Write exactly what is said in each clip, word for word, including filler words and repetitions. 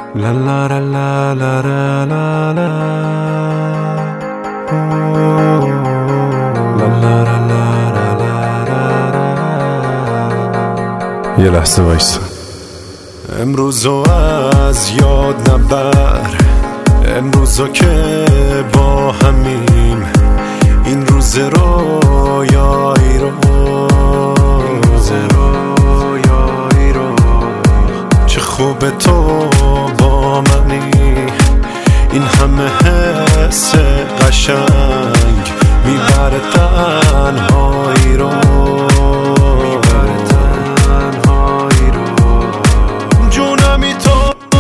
لا لا لا لا لا لا لا لا لا لا لا لا. یه لحظه وایسا. امروزو از یاد نبر، امروزو که با همیم، این روز رویایی رو، این روز رویایی رو. چه خوبه تو با منی، این همه حس قشنگ میبره تنهایی رو، میبره تنهایی رو. جونمی تو،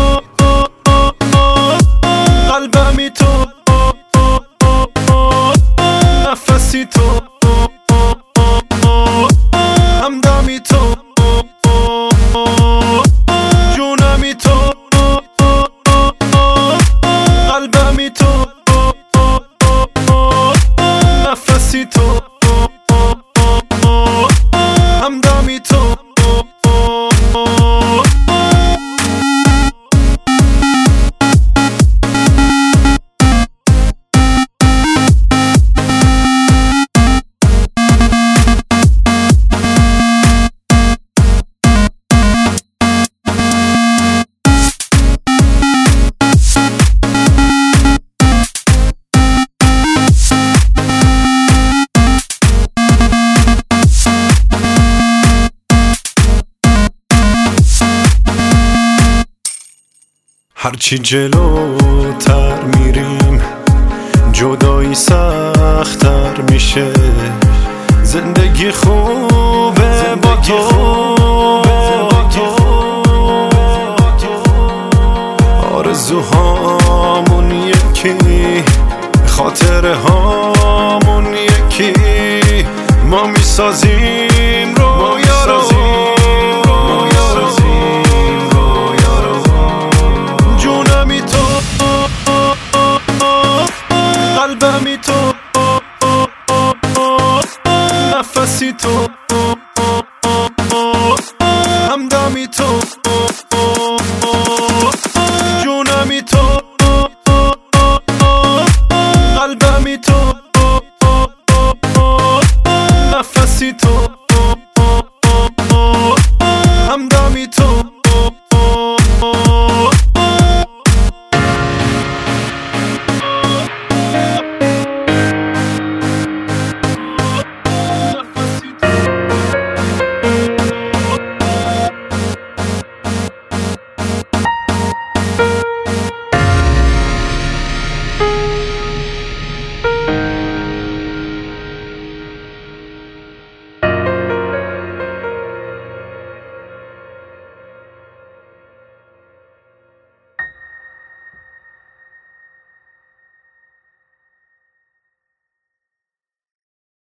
قلبمی تو، نفسی تو، همدمی تو، جونمی تو، قلبمی تو، نفسی تو، همدمی تو. هرچی جلوتر میریم جدایی سخت‌تر میشه، زندگی خوبه با تو، آرزوهامون یکی، خاطره هامون یکی، ما میسازیم رویا رو، قلبمی تو، نفسی تو، همدمی تو.